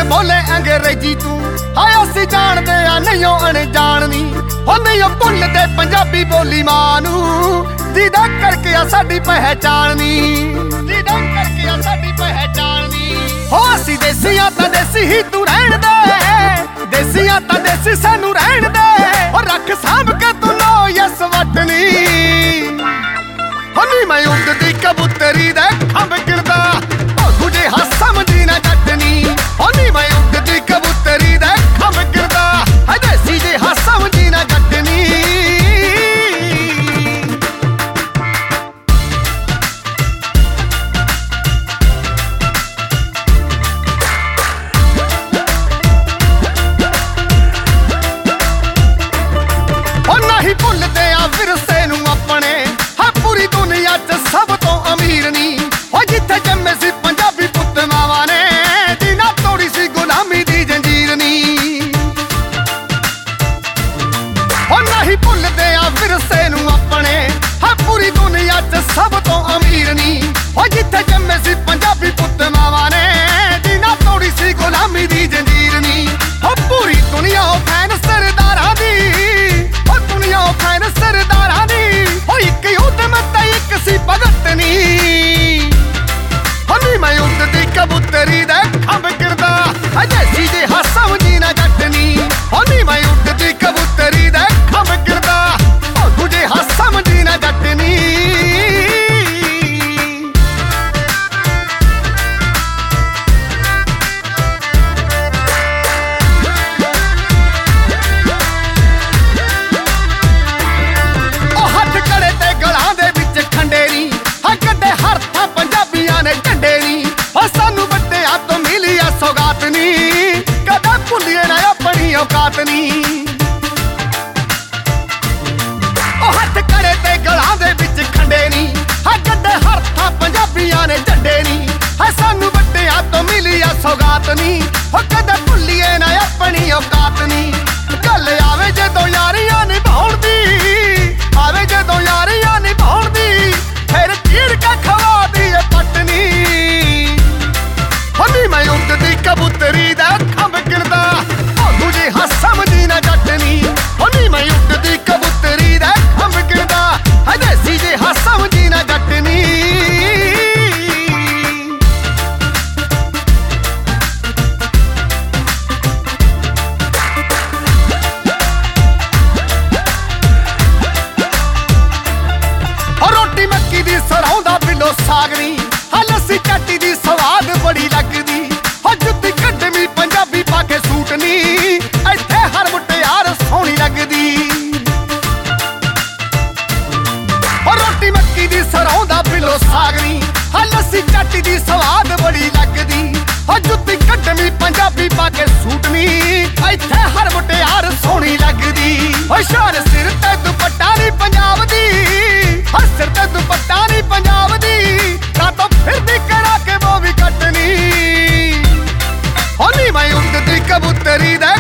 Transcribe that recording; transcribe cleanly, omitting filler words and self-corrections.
बोले अंग्रेजी तू हाय असी जानदे आ नहीं अनजान नी हो नहीं भुलदे पंजाबी बोली मां नू जिदा करके आ साडी पहचान नी जिदा करके आ साडी पहचान नी हो असी देसियां तां देसी ही तू रहण दे देसियां तां देसी सानू रहण दे हो रख सांभ के तू लो यस वटनी हो नी मैं उड़दी कबूतरी दे खंभ गिरदा तुझे हाँ समझी ना जटनी हो नी मैं उड़दी कबूतरी दे खंभ गिरदा देसी जे हाँ समझी ना जटनी हो नहीं भुलदे आ विरसे नू अपने हाँ पूरी दुनिया च सब तो अमीर नी हो जिथे जम्मे सी पंजाबी पुत्त मावा ने दीना तोड़ी सी गुलामी दी जंजीर नी हो नहीं भुलदे आ विरसे नू अपने हाँ पूरी दुनिया च सब तो अमीर नी हो जिथे जम्मे सी पंजाबी पुत्त मावा ने दीना तोड़ी सी गुलामी दी जंजीर नी हो पूरी दुनिया हो फैन सरदारां दी हो दुनिया हो फैन सरदारां दी हो इक उद्यम ते इक सी भगत नी हो नी मैं उड़दी कबूतरी दे खंभ गिरदा देसी जे हाँ समझी ना जटनी हो नी मैं उड़दी कबूतरी दे खंभ गिरदा तुझे हाँ समझी ना जटनी ओ हथ कड़े ते गलां दे विच खंडेरी हाँ कड्डे हर थां पंजाबियां ने झंडे नी ओ सानू वड्डियां तो मिली आ सौगात नी कदे भुल्लिए ना अपनी औकात नी ओ हथ कड़े ते गलां दे विच खंडेरी हाँ कड्डे हर थां पंजाबियां ने झंडे नी हाँ सानू वड्डियां तो मिली आ सौगात नी ओ कदे भुल्लिए ना अपनी औकात नी गल आवे जदों यारियां निभाउण दी आवे जदों यारियां निभाउण दी फिर चीर के खवा दी पटनी हो नी मैं उड़दी कबूतरी दा खंभ गिरदा तुझे हाँ समझी ना जटनी हो नी मैं उड़दी कबूतरी दा खंभ गिरदा देसी जे हाँ समझी ना जटनी रोटी मक्की दी सरौं दा पिंडो सागनी हाँ लस्सी चाटी दी स्वाद बड़ी लगदी हो जुत्ती कड्डमी पंजाबी पाके सूट नी इत्थे हर मुटियार सोहनी लगदी हो रोटी मक्की दी सरौं दा पिंडो सागनी हाँ लस्सी चाटी दी स्वाद बड़ी लगदी हो जुत्ती कड्डमी पंजाबी पाके सूट नी इत्थे हर मुटियार सोहनी लगदी हो शान सिर ते दुपट्टा नी पंजाब दी सिर ते दुपट्टा नी पंजाब दी ना तो फिर भी करा के वो भी कटनी हो नी मैं उड़दी कबूतरी दे